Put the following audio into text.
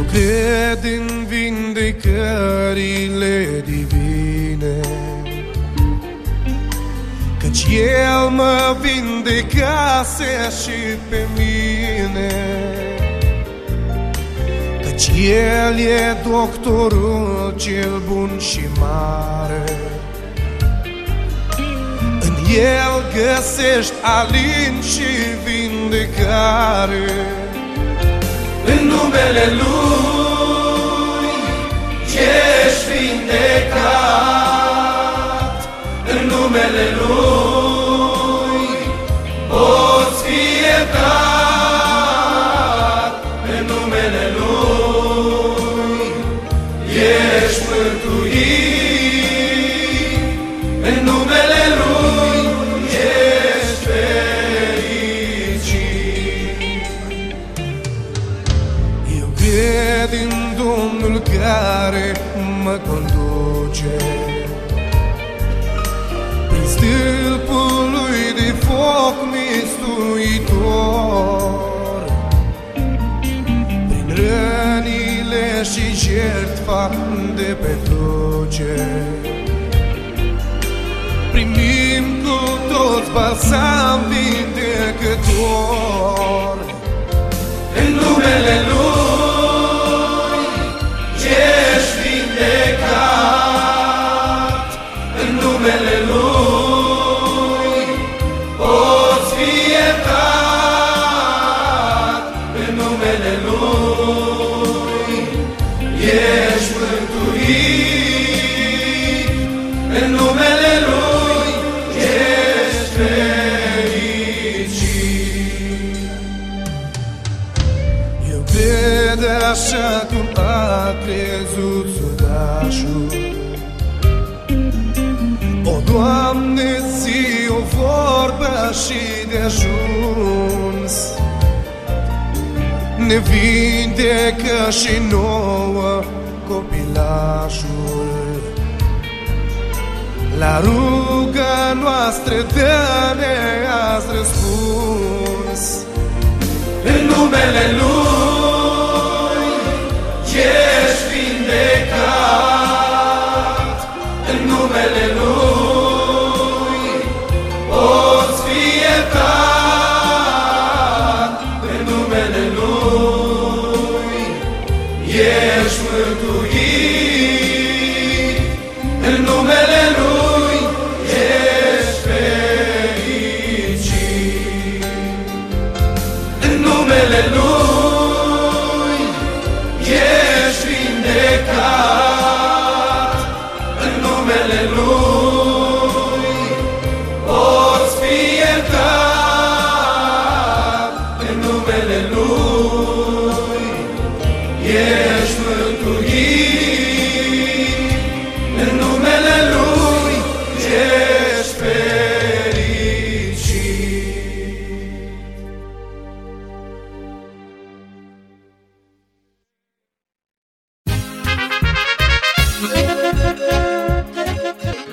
cred în vindecările divine, căci El mă vindecase și pe mine, căci El e doctorul cel bun și mare. În El găsești alin și vindecare. În numele Lui ești vindecat, în numele Lui poți fi iertat, în numele Lui ești mântuit, în numele Lui ești fericit. Eu cred în Domnul care mă conduce prin stâlpul Lui de foc mistuitor, prin rănile și jertfa de pe cruce. Primim cu toți balsam vindecător. În numele Lui ești vindecat, în numele Lui poți fi iertat, în numele Lui ești mântuit, în numele Lui ești fericit. Eu cred așa cum a crezut sudașul. O, Doamne, zi o vorbă și de ajuns, ne vindecă și nouă copilașul. La ruga noastră dă-ne azi răspuns. În numele Lui ești vindecat, în numele Lui poți fi iertat, în numele Lui ești mântuit, în numele Lui ești fericit. În numele Lui ești vindecat, în numele Lui poți fi iertat, în numele Lui ești